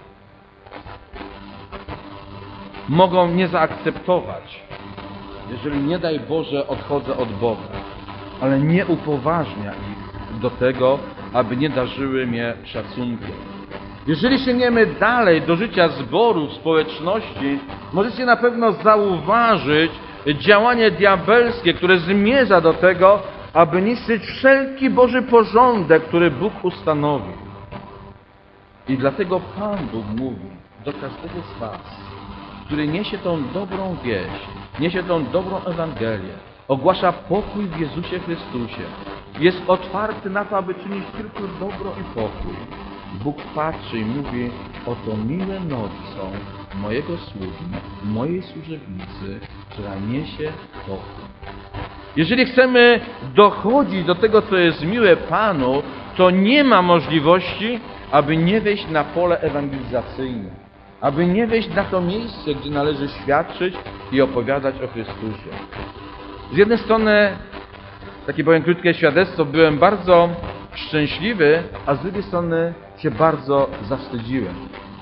S2: Mogą nie zaakceptować, jeżeli nie daj Boże odchodzę od Boga, ale nie upoważnia ich do tego, aby nie darzyły mnie szacunkiem. Jeżeli sięgniemy dalej do życia zboru, społeczności, możecie na pewno zauważyć działanie diabelskie, które zmierza do tego, aby niszczyć wszelki Boży porządek, który Bóg ustanowił. I dlatego Pan Bóg mówi do każdego z was, który niesie tą dobrą wieść, niesie tą dobrą Ewangelię, ogłasza pokój w Jezusie Chrystusie, jest otwarty na to, aby czynić tylko dobro i pokój. Bóg patrzy i mówi, oto miłe nogi są mojego sługi, mojej służebnicy, która niesie pokój. Jeżeli chcemy dochodzić do tego, co jest miłe Panu, to nie ma możliwości, aby nie wejść na pole ewangelizacyjne, aby nie wejść na to miejsce, gdzie należy świadczyć i opowiadać o Chrystusie. Z jednej strony, takie powiem krótkie świadectwo, byłem bardzo szczęśliwy, a z drugiej strony się bardzo zawstydziłem.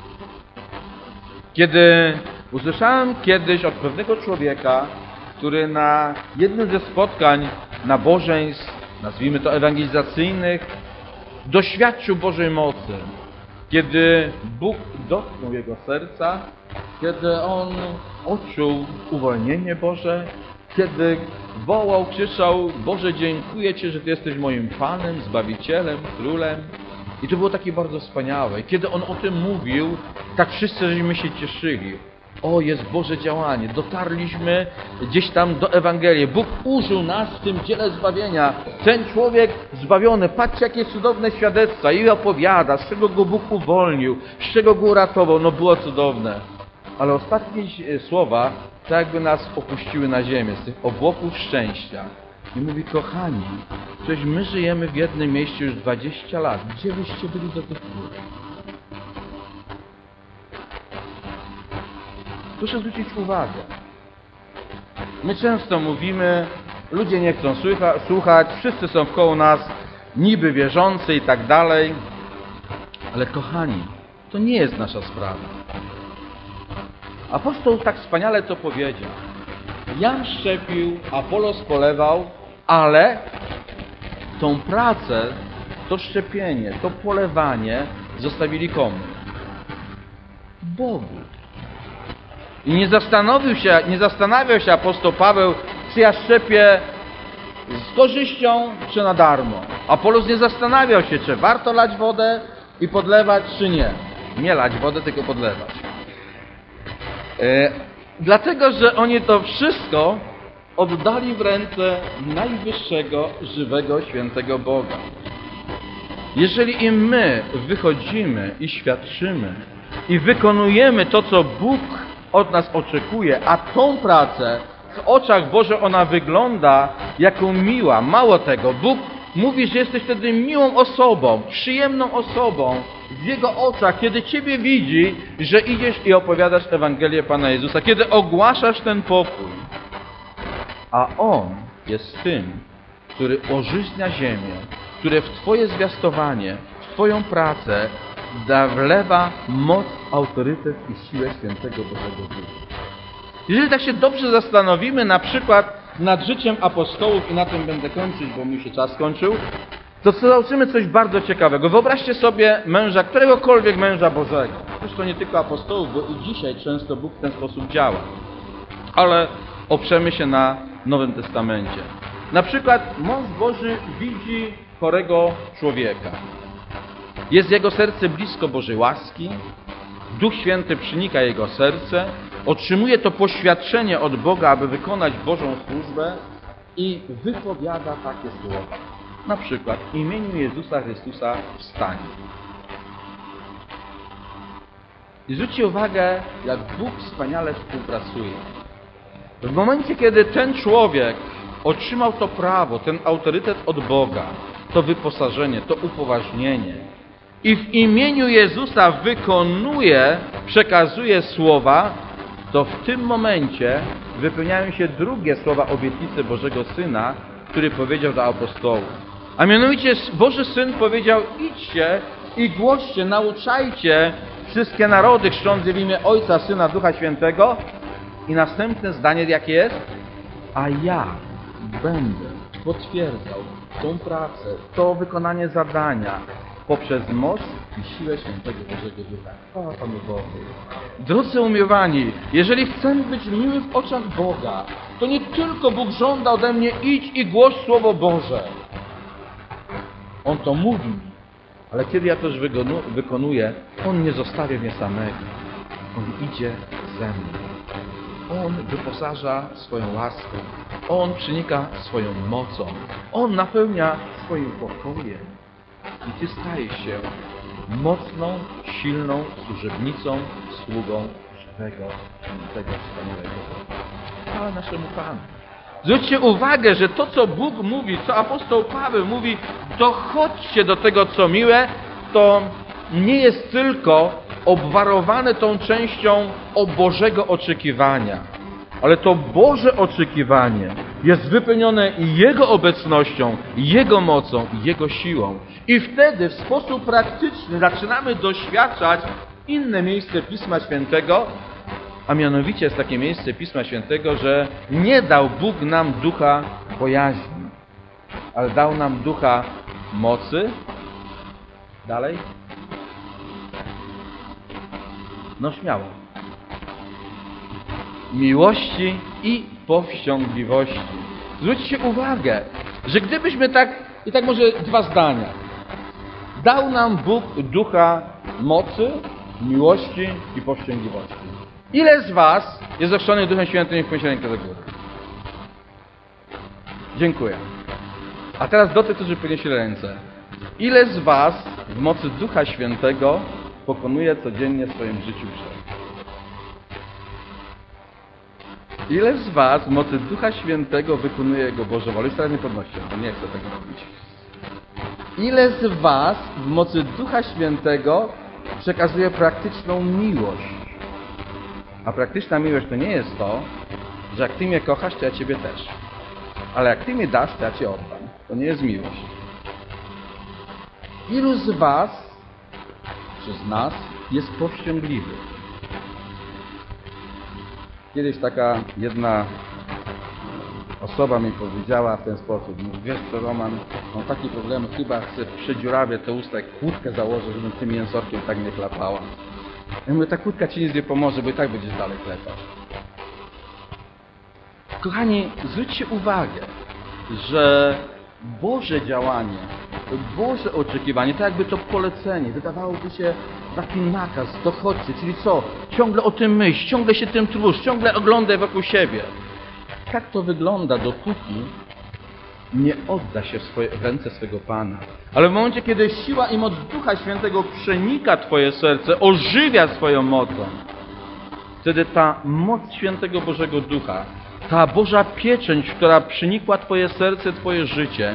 S2: Kiedy usłyszałem kiedyś od pewnego człowieka, który na jednym ze spotkań nabożeństw, nazwijmy to ewangelizacyjnych, doświadczył Bożej mocy, kiedy Bóg dotknął jego serca, kiedy on odczuł uwolnienie Boże, kiedy wołał, krzyczał, Boże, dziękuję Ci, że Ty jesteś moim Panem, Zbawicielem, Królem. I to było takie bardzo wspaniałe. Kiedy on o tym mówił, tak wszyscy żeśmy się cieszyli. O, jest Boże działanie. Dotarliśmy gdzieś tam do Ewangelii. Bóg użył nas w tym dziele zbawienia. Ten człowiek zbawiony, patrzcie, jakie cudowne świadectwa. I opowiada, z czego go Bóg uwolnił, z czego go uratował. No było cudowne. Ale ostatnie słowa tak jakby nas opuściły na ziemię z tych obłoków szczęścia. I mówi, kochani, przecież my żyjemy w jednym mieście już 20 lat. Gdzie byście byli do tych gór? Proszę zwrócić uwagę. My często mówimy, ludzie nie chcą słuchać, wszyscy są wkoło nas niby wierzący i tak dalej. Ale kochani, to nie jest nasza sprawa. Apostoł tak wspaniale to powiedział. Jan szczepił, Apolos polewał, ale tą pracę, to szczepienie, to polewanie zostawili komu? Bogu. I nie zastanawiał się apostoł Paweł, czy ja szczepię z korzyścią, czy na darmo. Apolos nie zastanawiał się, czy warto lać wodę i podlewać, czy nie. Nie lać wodę, tylko podlewać. Dlatego, że oni to wszystko oddali w ręce najwyższego, żywego, świętego Boga. Jeżeli i my wychodzimy i świadczymy i wykonujemy to, co Bóg od nas oczekuje, a tą pracę w oczach Boże ona wygląda jako miła. Mało tego, Bóg mówi, że jesteś wtedy miłą osobą, przyjemną osobą w Jego oczach, kiedy Ciebie widzi, że idziesz i opowiadasz Ewangelię Pana Jezusa, kiedy ogłaszasz ten pokój. A On jest tym, który ożyźnia ziemię, który w Twoje zwiastowanie, w Twoją pracę wlewa moc, autorytet i siłę świętego Bożego Ducha. Jeżeli tak się dobrze zastanowimy, na przykład nad życiem apostołów, i na tym będę kończyć, bo mi się czas skończył, to zobaczymy coś bardzo ciekawego. Wyobraźcie sobie męża, któregokolwiek męża Bożego. Zresztą nie tylko apostołów, bo i dzisiaj często Bóg w ten sposób działa. Ale oprzemy się na Nowym Testamencie. Na przykład mąż Boży widzi chorego człowieka. Jest jego serce blisko Bożej łaski, Duch Święty przenika jego serce, otrzymuje to poświadczenie od Boga, aby wykonać Bożą służbę i wypowiada takie słowa. Na przykład w imieniu Jezusa Chrystusa wstań. I zwróćcie uwagę, jak Bóg wspaniale współpracuje. W momencie, kiedy ten człowiek otrzymał to prawo, ten autorytet od Boga, to wyposażenie, to upoważnienie i w imieniu Jezusa wykonuje, przekazuje słowa, to w tym momencie wypełniają się drugie słowa obietnicy Bożego Syna, który powiedział do apostołów. A mianowicie Boży Syn powiedział: idźcie i głoście, nauczajcie wszystkie narody, chrzcząc je w imię Ojca, Syna, Ducha Świętego. I następne zdanie jakie jest? A ja będę potwierdzał tą pracę, to wykonanie zadania poprzez moc i siłę Świętego Bożego Ducha. Chwała Panu Bogu. Drodzy umiłowani, jeżeli chcemy być miły w oczach Boga, to nie tylko Bóg żąda ode mnie: idź i głoś Słowo Boże. On to mówi, ale kiedy ja też wykonuję, On nie zostawia mnie samego. On idzie ze mną. On wyposaża swoją łaską. On przenika swoją mocą. On napełnia swoim pokojem. I Ty stajesz się mocną, silną służebnicą, sługą żywego, świętego, wspaniałego Boga. Chwała naszemu Panu. Zwróćcie uwagę, że to, co Bóg mówi, co apostoł Paweł mówi, dochodźcie do tego, co miłe, to nie jest tylko obwarowane tą częścią Bożego oczekiwania. Ale to Boże oczekiwanie jest wypełnione i Jego obecnością, Jego mocą, Jego siłą. I wtedy w sposób praktyczny zaczynamy doświadczać inne miejsce Pisma Świętego, a mianowicie jest takie miejsce Pisma Świętego, że nie dał Bóg nam ducha bojaźni, ale dał nam ducha mocy. Dalej? No śmiało. Miłości i powściągliwości. Zwróćcie uwagę, że gdybyśmy i tak może dwa zdania. Dał nam Bóg ducha mocy, miłości i powściągliwości. Ile z was jest ochrzczonych Duchem Świętym i podniesie rękę do góry? Dziękuję. A teraz do tych, którzy podnieśli ręce. Ile z was w mocy Ducha Świętego pokonuje codziennie w swoim życiu grzech? Ile z was w mocy Ducha Świętego wykonuje Jego Bożą wolę? Już teraz nie podnoście, bo nie chcę tego robić. Ile z was w mocy Ducha Świętego przekazuje praktyczną miłość? A praktyczna miłość to nie jest to, że jak Ty mnie kochasz, to ja Ciebie też. Ale jak Ty mi dasz, to ja Cię oddam. To nie jest miłość. Ilu z Was, czy z nas, jest powściągliwy? Kiedyś taka jedna osoba mi powiedziała w ten sposób. Mówi, wiesz co, Roman, mam takie problemy, chyba chcę przedziurawię te usta, jak kłódkę założę, żeby tym mięsorkiem tak nie klapała. Ja mówię, ta kłódka Ci nic nie pomoże, bo i tak będziesz dalej klepać. Kochani, zwróćcie uwagę, że Boże działanie, Boże oczekiwanie, to jakby to polecenie, wydawałoby się taki nakaz, dochodźcie, czyli co? Ciągle o tym myśl, ciągle się tym trwóż, ciągle oglądaj wokół siebie. Tak to wygląda, dopóki nie odda się w ręce swego Pana. Ale w momencie, kiedy siła i moc Ducha Świętego przenika Twoje serce, ożywia swoją mocą, wtedy ta moc Świętego Bożego Ducha, ta Boża pieczęć, która przenikła Twoje serce, Twoje życie,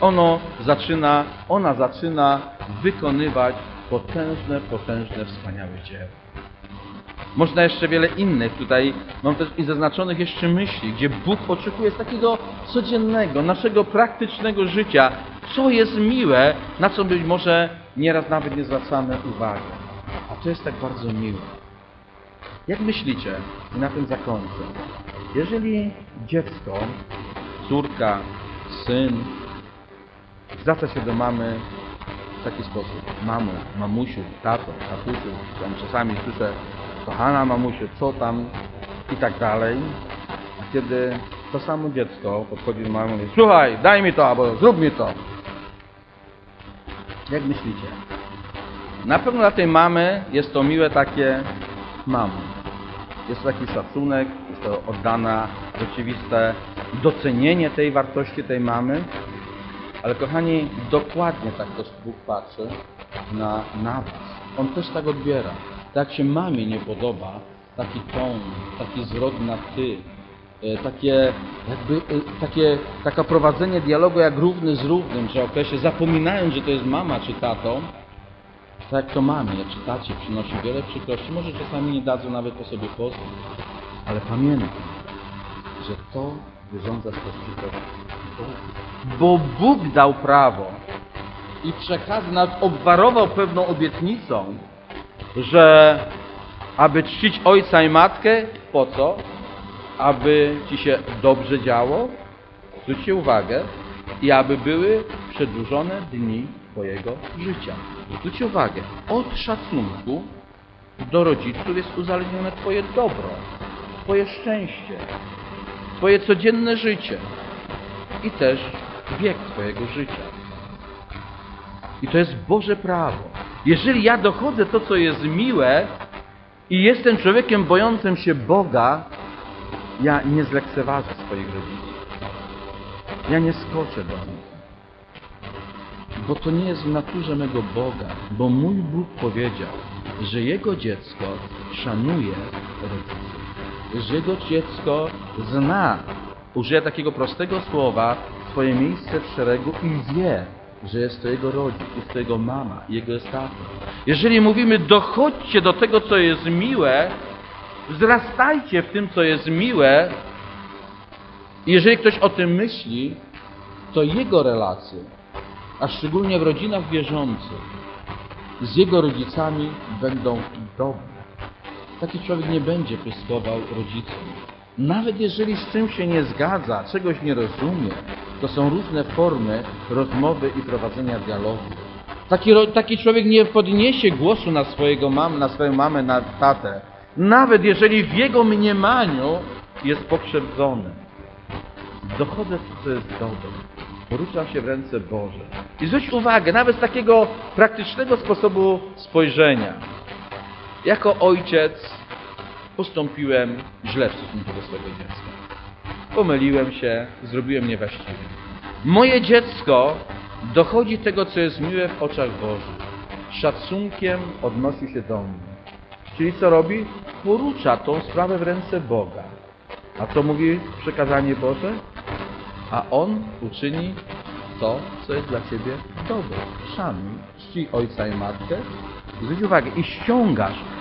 S2: ona zaczyna wykonywać potężne, wspaniałe dzieło. Można jeszcze wiele innych, tutaj mam też i zaznaczonych jeszcze myśli, gdzie Bóg oczekuje z takiego codziennego, naszego praktycznego życia, co jest miłe, na co być może nieraz nawet nie zwracamy uwagi. A to jest tak bardzo miłe. Jak myślicie, i na tym zakończę, jeżeli dziecko, córka, syn zwraca się do mamy w taki sposób: mamo, mamusiu, tato, tatusiu, tam czasami słyszę: kochana mamusiu, co tam i tak dalej. A kiedy to samo dziecko podchodzi do mamy i mówi: słuchaj, daj mi to, albo zrób mi to. Jak myślicie? Na pewno dla tej mamy jest to miłe takie: mamo. Jest to taki szacunek, jest to oddana, rzeczywiste docenienie tej wartości tej mamy. Ale kochani, dokładnie tak też Bóg patrzy na was. On też tak odbiera. Tak się mamie nie podoba taki ton, taki zwrot na ty, takie prowadzenie dialogu jak równy z równym, że okresie zapominając, że to jest mama czy tato, tak jak to mamie czy tacie przynosi wiele przykrości, może czasami nie dadzą nawet o sobie pozwolić, ale pamiętaj, że to wyrządza też przykrości. Bo Bóg dał prawo i przekazał, nawet obwarował pewną obietnicą, że aby czcić ojca i matkę, po co? Aby ci się dobrze działo, zwróćcie uwagę, i aby były przedłużone dni twojego życia. Zwróćcie uwagę, od szacunku do rodziców jest uzależnione twoje dobro, twoje szczęście, twoje codzienne życie i też wiek twojego życia. I to jest Boże prawo. Jeżeli ja dochodzę to, co jest miłe i jestem człowiekiem bojącym się Boga, ja nie zlekceważę swoich rodziców. Ja nie skoczę do nich. Bo to nie jest w naturze mego Boga. Bo mój Bóg powiedział, że Jego dziecko szanuje rodziców. Że Jego dziecko zna, użyję takiego prostego słowa, swoje miejsce w szeregu i wie, że jest to jego rodzic, jest to jego mama, jego jest tato. Jeżeli mówimy, dochodźcie do tego, co jest miłe, wzrastajcie w tym, co jest miłe, i jeżeli ktoś o tym myśli, to jego relacje, a szczególnie w rodzinach wierzących, z jego rodzicami będą dobre. Taki człowiek nie będzie pyskował rodzicom. Nawet jeżeli z czymś się nie zgadza, czegoś nie rozumie, to są różne formy rozmowy i prowadzenia dialogu. Taki człowiek nie podniesie głosu na swoją mamę, na tatę, nawet jeżeli w jego mniemaniu jest pokrzywdzony. Dochodzę do tego, co jest dobre. Poruszam się w ręce Boże. I zwróć uwagę, nawet z takiego praktycznego sposobu spojrzenia. Jako ojciec postąpiłem źle w stosunku do swojego dziecka. Pomyliłem się, zrobiłem niewłaściwie. Moje dziecko dochodzi tego, co jest miłe w oczach Bożych. Szacunkiem odnosi się do mnie. Czyli co robi? Porusza tą sprawę w ręce Boga. A co mówi przekazanie Boże? A On uczyni to, co jest dla ciebie dobre. Szanuj, czcij ojca i matkę. Zwróć uwagę, i ściągasz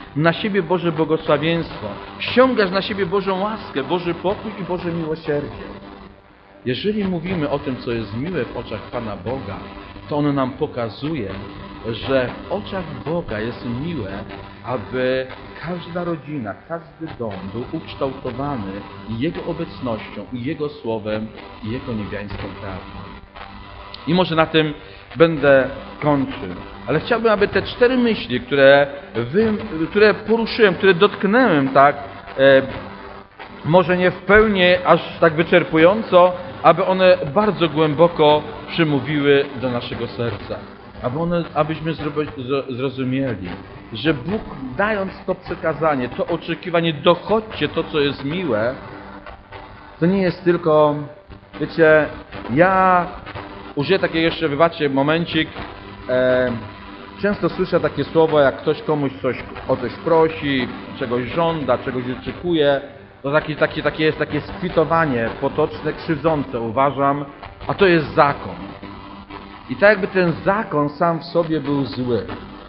S2: na siebie Boże błogosławieństwo, ściągasz na siebie Bożą łaskę, Boży pokój i Boże miłosierdzie. Jeżeli mówimy o tym, co jest miłe w oczach Pana Boga, to ono nam pokazuje, że w oczach Boga jest miłe, aby każda rodzina, każdy dom był ukształtowany Jego obecnością i Jego słowem i Jego niebiańską prawdą. I może na tym będę kończył. Ale chciałbym, aby te 4 myśli, które poruszyłem, które dotknąłem tak, może nie w pełni aż tak wyczerpująco, aby one bardzo głęboko przemówiły do naszego serca. Abyśmy zrozumieli, że Bóg, dając to przekazanie, to oczekiwanie, dochodźcie to, co jest miłe, to nie jest tylko, wiecie, ja użyję takiego jeszcze, wybaczcie, momencik, często słyszę takie słowo, jak ktoś komuś o coś prosi, czegoś żąda, czegoś oczekuje, to jest takie skwitowanie potoczne, krzywdzące, uważam, a to jest zakon. I tak jakby ten zakon sam w sobie był zły.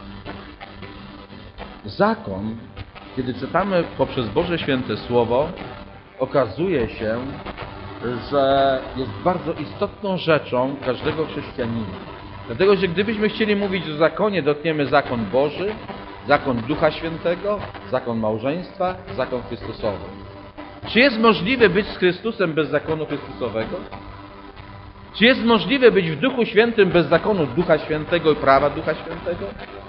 S2: Zakon, kiedy czytamy poprzez Boże Święte Słowo, okazuje się, że jest bardzo istotną rzeczą każdego chrześcijanina. Dlatego, że gdybyśmy chcieli mówić o zakonie, dotkniemy zakon Boży, zakon Ducha Świętego, zakon małżeństwa, zakon Chrystusowy. Czy jest możliwe być z Chrystusem bez zakonu Chrystusowego? Czy jest możliwe być w Duchu Świętym bez zakonu Ducha Świętego i prawa Ducha Świętego?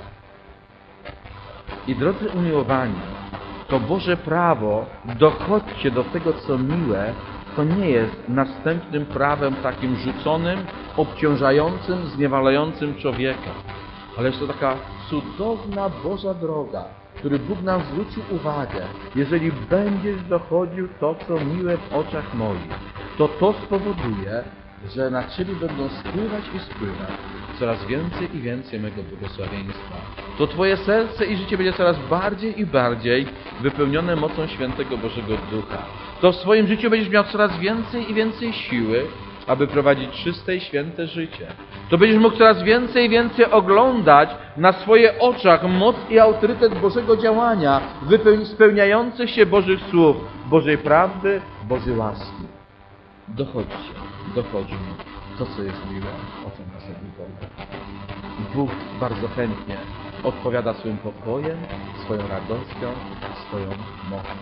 S2: I drodzy umiłowani, to Boże prawo, dochodźcie do tego, co miłe, to nie jest następnym prawem takim rzuconym, obciążającym, zniewalającym człowieka. Ale jest to taka cudowna Boża droga, który Bóg nam zwrócił uwagę. Jeżeli będziesz dochodził to, co miłe w oczach moich, to spowoduje, że na Ciebie będą spływać i spływać coraz więcej i więcej mego błogosławieństwa. To Twoje serce i życie będzie coraz bardziej i bardziej wypełnione mocą Świętego Bożego Ducha. To w swoim życiu będziesz miał coraz więcej i więcej siły, aby prowadzić czyste i święte życie. To będziesz mógł coraz więcej i więcej oglądać na swoje oczach moc i autorytet Bożego działania, spełniających się Bożych słów, Bożej prawdy, Bożej łaski. Dochodźmy to, co jest miłe oczom naszego Boga. Bóg bardzo chętnie odpowiada swoim pokojem, swoją radością, swoją mocą.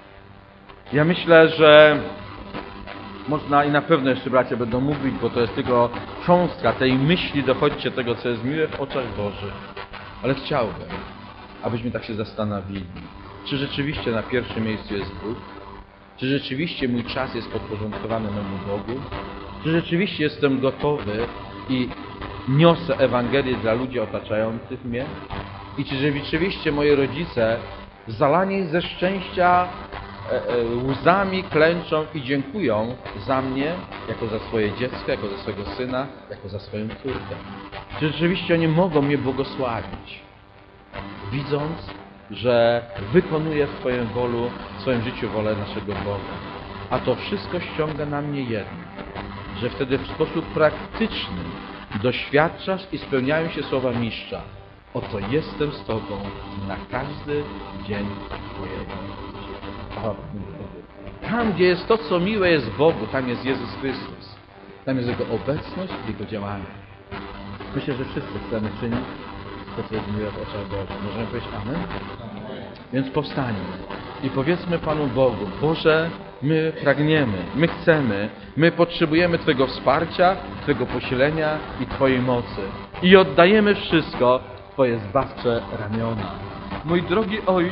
S2: Ja myślę, że można i na pewno jeszcze bracia będą mówić, bo to jest tylko cząstka tej myśli, dochodźcie tego, co jest miłe w oczach Bożych. Ale chciałbym, abyśmy tak się zastanowili, czy rzeczywiście na pierwszym miejscu jest Bóg, czy rzeczywiście mój czas jest podporządkowany memu Bogu, czy rzeczywiście jestem gotowy i niosę Ewangelię dla ludzi otaczających mnie i czy rzeczywiście moi rodzice zalani ze szczęścia łzami klęczą i dziękują za mnie, jako za swoje dziecko, jako za swojego syna, jako za swoją córkę. Czy rzeczywiście oni mogą mnie błogosławić, widząc, że wykonuję w swoim życiu wolę naszego Boga. A to wszystko ściąga na mnie jedno, że wtedy w sposób praktyczny doświadczasz i spełniają się słowa mistrza. Oto jestem z Tobą na każdy dzień Twojego życia. Tam, gdzie jest to, co miłe jest Bogu, tam jest Jezus Chrystus. Tam jest Jego obecność i Jego działanie. Myślę, że wszyscy chcemy czynić to, co jest miłe w oczach Bożych. Możemy powiedzieć amen? Więc powstańmy i powiedzmy Panu Bogu: Boże, my pragniemy, my chcemy, my potrzebujemy Twojego wsparcia, Twojego posilenia i Twojej mocy. I oddajemy wszystko w Twoje zbawcze ramiona. Mój drogi Ojcze,